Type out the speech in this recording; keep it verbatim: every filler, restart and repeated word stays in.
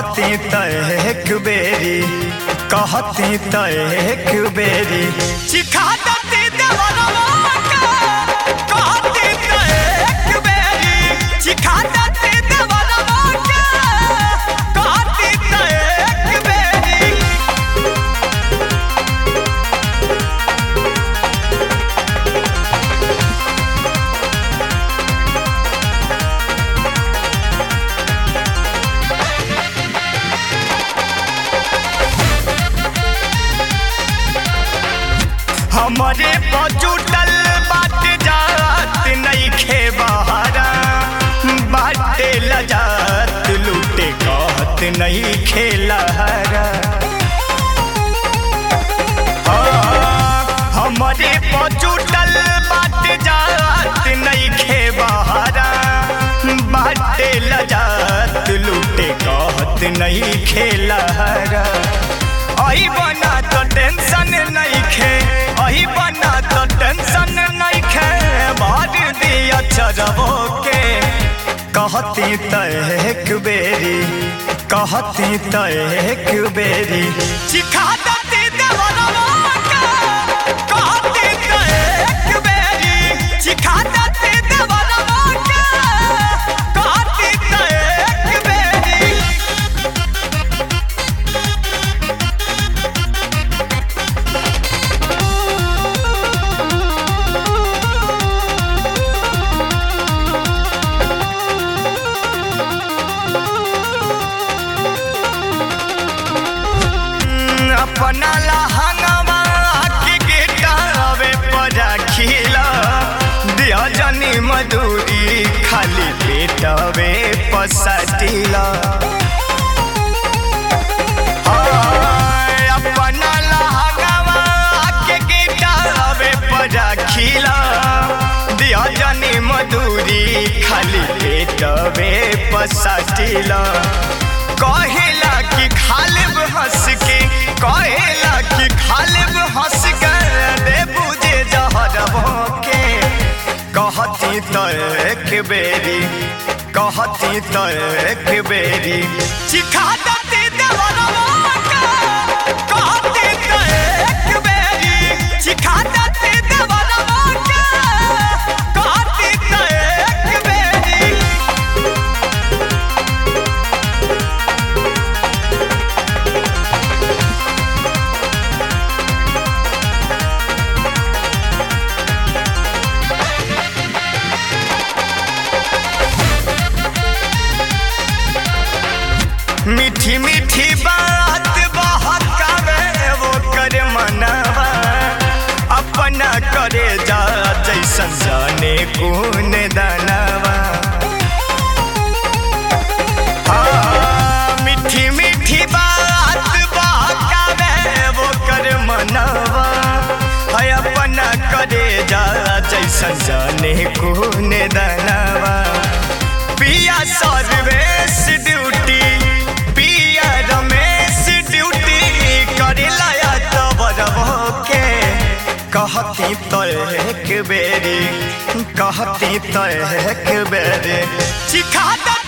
कहती त एक बेरी कहती त एक बेरी चिखा देती देवरवा के कहती त एक बेरी चिखा देती देवरवा के कहती त एक बेरी हमारे बजुटल बाट जात नहीं खे बहारा बाटे लजात लूटे कहत नहीं खेलहारा हमारे बजुटल बाट जात नहीं खे बहारा बाटे लजात लूटे कहत नहीं खेलहारा आई बना तो टेंशन नहीं खे आई बना तो टेंशन नहीं खे मार दिया चरवो के कहती त एक बेरी कहती त एक बेरी चिखा देती देवरवा के कहती त एक बेरी चिखा देती देवरवा के कहती त एक बेरी अपना लहंगवा के गिटावे पर खिला दिया जनी मधुरी खाली पेटवे पसटिला अपना लहंगवा के गिटावे पर खिला दिया जनी मधुरी खाली पेटवे पसटिला कहेला कि खालिब हंस के कहेला कि खालिब हंस कर दे बुझे जहरबो के कहती त एक बेरी कहती त एक बेरी चिखा देती देवरवा के कहती त एक बेरी चिखा देती देवरवा के कहती त एक बेरी मीठी मीठी बात बहकावे वो कर मनवा अपना करे जा जैसन जाने कौन दानवा मीठी मीठी बात बहकावे वो कर मनवा अपना करे जा जैसन जाने कौन दानवा पिया सर्वेश ड्यूटी कहती तो एक बेरी कहती तो एक बेरी चिखा